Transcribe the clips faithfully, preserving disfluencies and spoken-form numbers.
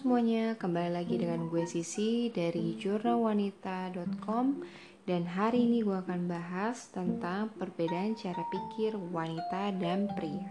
semuanya, kembali lagi dengan gue Sisi dari jurnal wanita dot com. Dan hari ini gue akan bahas tentang perbedaan cara pikir wanita dan pria.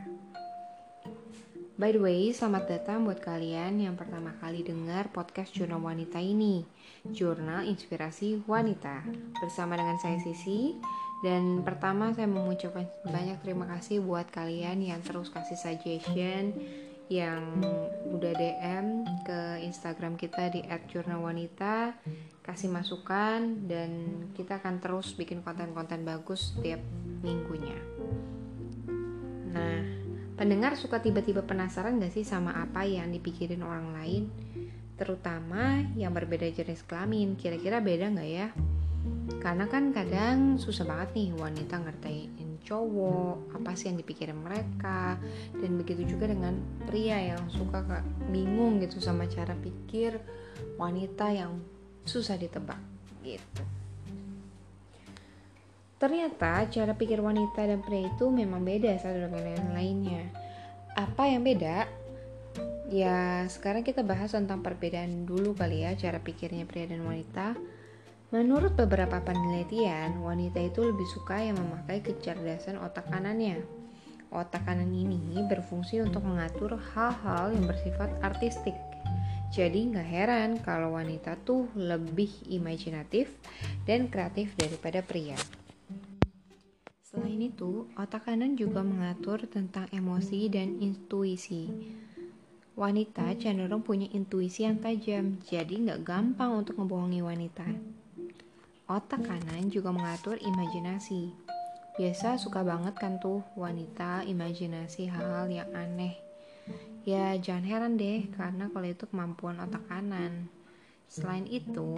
By the way, selamat datang buat kalian yang pertama kali dengar podcast Jurnal Wanita ini, Jurnal Inspirasi Wanita, bersama dengan saya Sisi. Dan pertama saya mengucapkan banyak terima kasih buat kalian yang terus kasih suggestion, yang udah D M ke Instagram kita di et jurnal wanita, kasih masukan, dan kita akan terus bikin konten-konten bagus setiap minggunya. Nah, pendengar suka tiba-tiba penasaran gak sih sama apa yang dipikirin orang lain? Terutama yang berbeda jenis kelamin, kira-kira beda gak ya? Karena kan kadang susah banget nih wanita ngertiin cowok apa sih yang dipikirin mereka. Dan begitu juga dengan pria yang suka gak bingung gitu sama cara pikir wanita yang susah ditebak gitu. Ternyata cara pikir wanita dan pria itu memang beda satu dengan yang lainnya. Apa yang beda? Ya sekarang kita bahas tentang perbedaan dulu kali ya, cara pikirnya pria dan wanita. Menurut beberapa penelitian, wanita itu lebih suka yang memakai kecerdasan otak kanannya. Otak kanan ini berfungsi untuk mengatur hal-hal yang bersifat artistik. Jadi gak heran kalau wanita tuh lebih imajinatif dan kreatif daripada pria. Selain itu, otak kanan juga mengatur tentang emosi dan intuisi. Wanita cenderung punya intuisi yang tajam, jadi gak gampang untuk ngebohongi wanita. Otak kanan juga mengatur imajinasi. Biasa suka banget kan tuh wanita imajinasi hal-hal yang aneh. Ya jangan heran deh, karena kalau itu kemampuan otak kanan. Selain itu,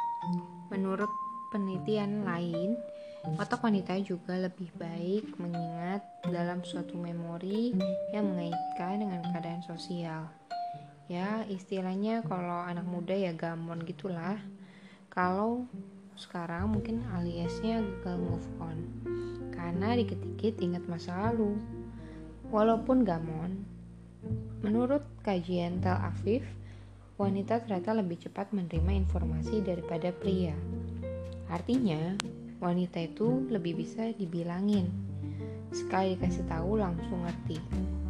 menurut penelitian lain, otak wanita juga lebih baik mengingat dalam suatu memori yang mengaitkan dengan keadaan sosial. Ya istilahnya kalau anak muda ya gamon gitulah. Kalau sekarang mungkin aliasnya gagal move on karena dikit-dikit ingat masa lalu. Walaupun gamon, menurut kajian Tel Aviv, wanita ternyata lebih cepat menerima informasi daripada pria. Artinya, wanita itu lebih bisa dibilangin. Sekali dikasih tahu langsung ngerti.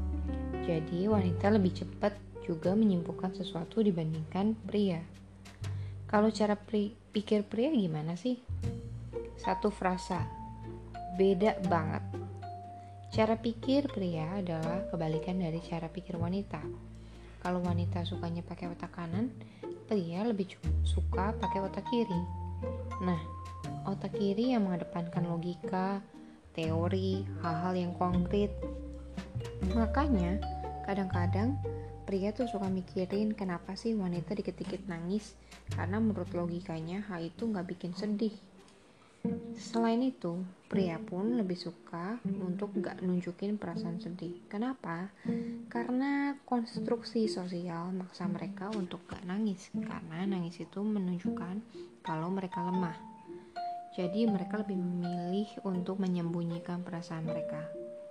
Jadi, wanita lebih cepat juga menyimpulkan sesuatu dibandingkan pria. Kalau cara pri, pikir pria gimana sih? Satu frasa, beda banget. Cara pikir pria adalah kebalikan dari cara pikir wanita. Kalau wanita sukanya pakai otak kanan, pria lebih suka pakai otak kiri. Nah, otak kiri yang mengedepankan logika, teori, hal-hal yang konkret. Makanya, kadang-kadang pria tuh suka mikirin kenapa sih wanita dikit-dikit nangis, karena menurut logikanya hal itu gak bikin sedih. Selain itu, pria pun lebih suka untuk gak nunjukin perasaan sedih. Kenapa? Karena konstruksi sosial maksa mereka untuk gak nangis, karena nangis itu menunjukkan kalau mereka lemah. Jadi mereka lebih memilih untuk menyembunyikan perasaan mereka.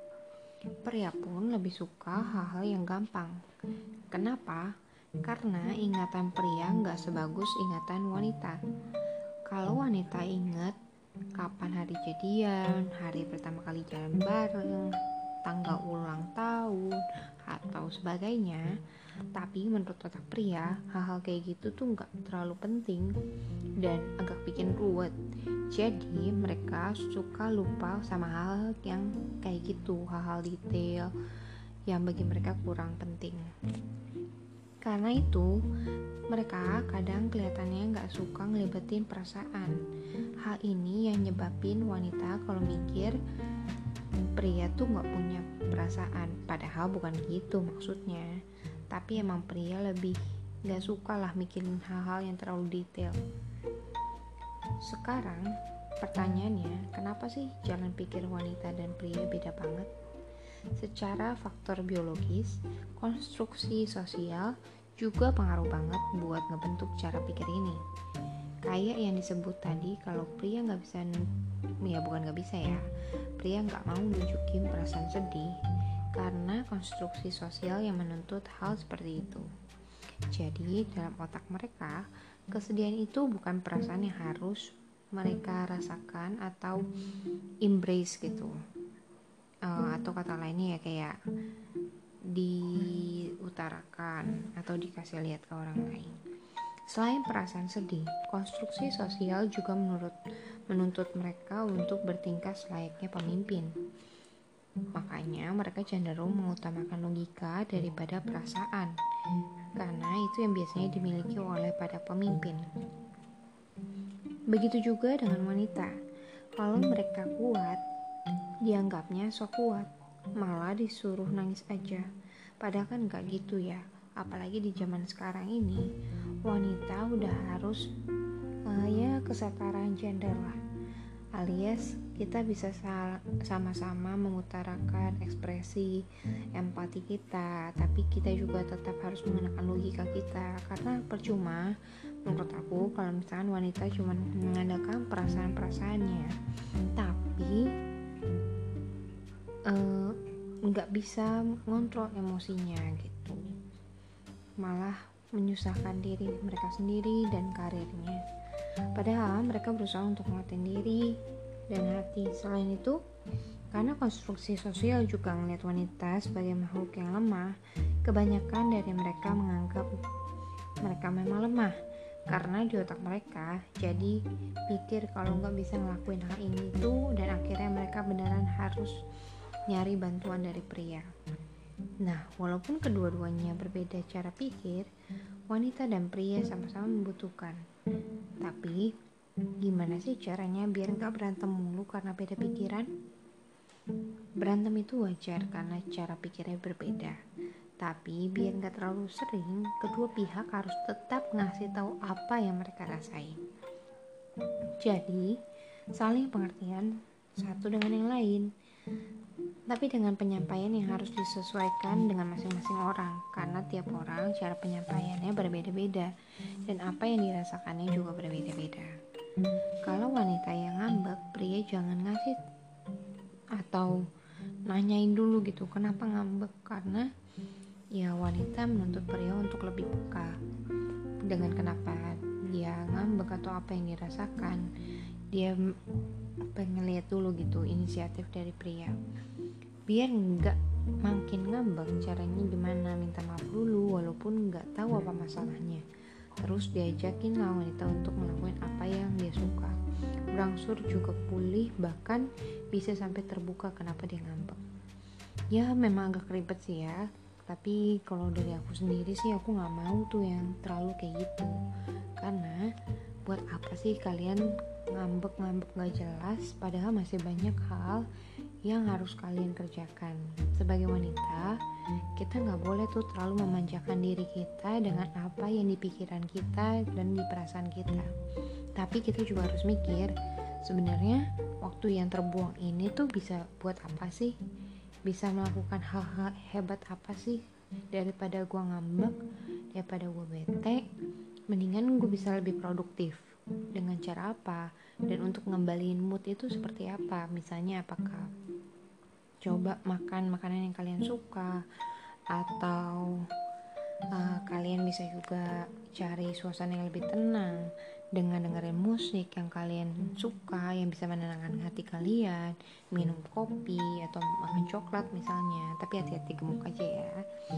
Pria pun lebih suka hal-hal yang gampang. Kenapa? Karena ingatan pria gak sebagus ingatan wanita. Kalau wanita ingat kapan hari jadian, hari pertama kali jalan bareng, tanggal ulang tahun, atau sebagainya, tapi menurut otak pria, hal-hal kayak gitu tuh gak terlalu penting dan agak bikin ruwet. Jadi mereka suka lupa sama hal yang kayak gitu, hal-hal detail yang bagi mereka kurang penting. Karena itu, mereka kadang kelihatannya gak suka ngelibatin perasaan. Hal ini yang nyebabin wanita kalau mikir pria tuh gak punya perasaan. Padahal bukan gitu maksudnya. Tapi emang pria lebih gak suka lah mikirin hal-hal yang terlalu detail. Sekarang pertanyaannya, kenapa sih jalan pikir wanita dan pria beda banget? Secara faktor biologis, konstruksi sosial juga pengaruh banget buat ngebentuk cara pikir ini. Kayak yang disebut tadi, kalau pria gak bisa, ya bukan gak bisa ya, pria gak mau nunjukin perasaan sedih karena konstruksi sosial yang menuntut hal seperti itu. Jadi dalam otak mereka, kesedihan itu bukan perasaan yang harus mereka rasakan atau embrace gitu. Uh, atau kata lainnya ya kayak diutarakan atau dikasih lihat ke orang lain. Selain perasaan sedih, konstruksi sosial juga menurut menuntut mereka untuk bertingkah selayaknya pemimpin. Makanya mereka cenderung mengutamakan logika daripada perasaan, karena itu yang biasanya dimiliki oleh para pemimpin. Begitu juga dengan wanita. Kalau mereka kuat, dianggapnya sok kuat, malah disuruh nangis aja. Padahal kan gak gitu ya. Apalagi di zaman sekarang ini, wanita udah harus uh, ya kesetaraan gender lah. Alias kita bisa sama-sama mengutarakan ekspresi empati kita, tapi kita juga tetap harus menggunakan logika kita. Karena percuma menurut aku kalau misalkan wanita cuma mengandalkan perasaan-perasaannya, tapi nggak uh, bisa ngontrol emosinya gitu, malah menyusahkan diri mereka sendiri dan karirnya. Padahal mereka berusaha untuk menguatkan diri dan hati. Selain itu, karena konstruksi sosial juga melihat wanita sebagai makhluk yang lemah, kebanyakan dari mereka menganggap mereka memang lemah. Karena di otak mereka jadi pikir kalau nggak bisa ngelakuin hal ini itu, dan akhirnya mereka beneran harus nyari bantuan dari pria. Nah, walaupun kedua-duanya berbeda cara pikir, wanita dan pria sama-sama membutuhkan. Tapi, gimana sih caranya biar gak berantem mulu karena beda pikiran? Berantem itu wajar karena cara pikirnya berbeda. Tapi, biar gak terlalu sering, kedua pihak harus tetap ngasih tahu apa yang mereka rasain. Jadi, saling pengertian satu dengan yang lain. Tapi dengan penyampaian yang harus disesuaikan dengan masing-masing orang, karena tiap orang cara penyampaiannya berbeda-beda dan apa yang dirasakannya juga berbeda-beda. Kalau wanita yang ngambek, pria jangan ngasih atau nanyain dulu gitu kenapa ngambek, karena ya wanita menuntut pria untuk lebih peka dengan kenapa dia ngambek atau apa yang dirasakan. Dia pengen lihat dulu gitu inisiatif dari pria. Biar nggak makin ngambek, caranya gimana? Minta maaf dulu walaupun nggak tahu apa masalahnya. Terus diajakin lah wanita untuk melakukan apa yang dia suka. Berangsur juga pulih, bahkan bisa sampai terbuka kenapa dia ngambek. Ya memang agak ribet sih ya, tapi kalau dari aku sendiri sih aku nggak mau tuh yang terlalu kayak gitu. Karena buat apa sih kalian ngambek-ngambek gak jelas, padahal masih banyak hal yang harus kalian kerjakan. Sebagai wanita, kita gak boleh tuh terlalu memanjakan diri kita dengan apa yang di pikiran kita dan di perasaan kita. Tapi kita juga harus mikir, sebenarnya waktu yang terbuang ini tuh bisa buat apa sih? Bisa melakukan hal-hal hebat apa sih? Daripada gue ngambek, daripada gue bete, mendingan gue bisa lebih produktif. Dengan cara apa? Dan untuk ngembaliin mood itu seperti apa? Misalnya apakah coba makan makanan yang kalian suka, atau uh, kalian bisa juga cari suasana yang lebih tenang dengan dengerin musik yang kalian suka, yang bisa menenangkan hati kalian, minum kopi atau makan coklat misalnya, tapi hati-hati gemuk aja ya.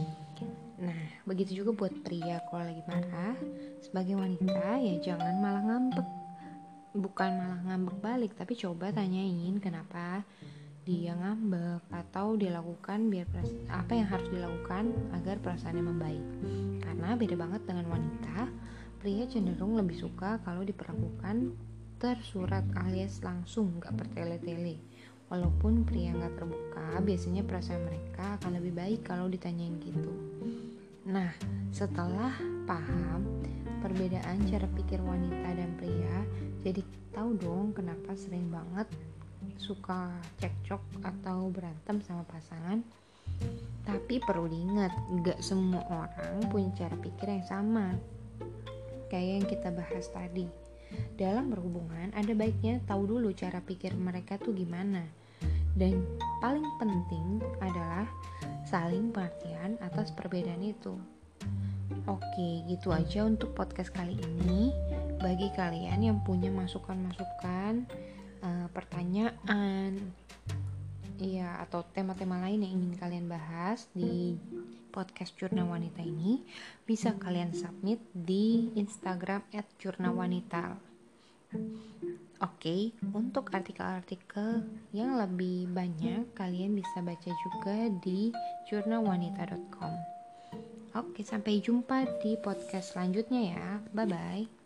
Nah, begitu juga buat pria kalau lagi marah. Sebagai wanita ya jangan malah ngambek. Bukan malah ngambek balik, tapi coba tanyain kenapa dia ngambek, atau dilakukan biar peras- apa yang harus dilakukan agar perasaannya membaik. Karena beda banget dengan wanita, pria cenderung lebih suka kalau diperlakukan tersurat alias langsung, gak bertele-tele. Walaupun pria gak terbuka, biasanya perasaan mereka akan lebih baik kalau ditanyain gitu. Nah, setelah paham perbedaan cara pikir wanita dan pria, jadi tahu dong kenapa sering banget suka cekcok atau berantem sama pasangan. Tapi perlu diingat, gak semua orang punya cara pikir yang sama. Kayak yang kita bahas tadi, dalam berhubungan ada baiknya tahu dulu cara pikir mereka tuh gimana. Dan paling penting adalah saling pengertian atas perbedaan itu. Oke, gitu aja untuk podcast kali ini. Bagi kalian yang punya masukan-masukan, uh, pertanyaan, iya, atau tema-tema lain yang ingin kalian bahas di podcast Jurnal Wanita ini, bisa kalian submit di Instagram at jurnalwanita. Oke, untuk artikel-artikel yang lebih banyak, kalian bisa baca juga di jurnalwanita dot com. Oke, sampai jumpa di podcast selanjutnya ya. Bye-bye.